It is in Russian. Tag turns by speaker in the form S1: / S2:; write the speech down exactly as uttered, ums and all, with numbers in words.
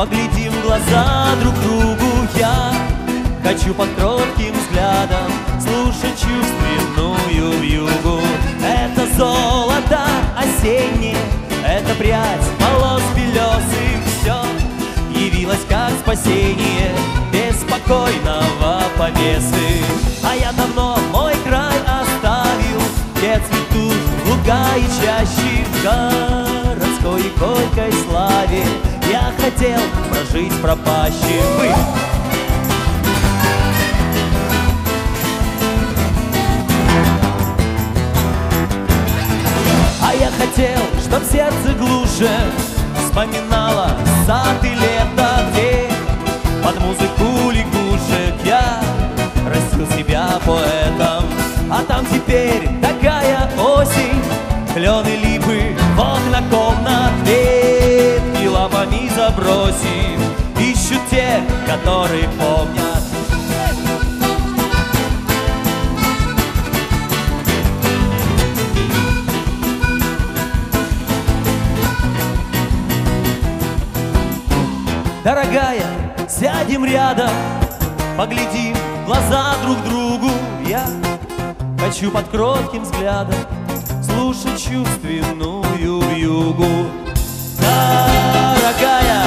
S1: поглядим в глаза друг другу. Я хочу под кротким взглядом слушать чувственную вьюгу. Это золото осеннее, это прядь волос белесых, все явилось как спасение беспокойного повесы. А я давно мой край оставил, где цветут луга и чащи. В городской и горькой славе я хотел прожить пропащим. Вы! А я хотел, чтоб сердце глуше вспоминало сад и лето, где под музыку лягушек я растил себя поэтом. А там теперь такая осень, клены, липы в окна комнат, ветки лапами забросим, ищут те, которые помнят. Дорогая, сядем рядом, поглядим в глаза друг другу. Я хочу под кротким взглядом слушать чувственную вьюгу. Дорогая,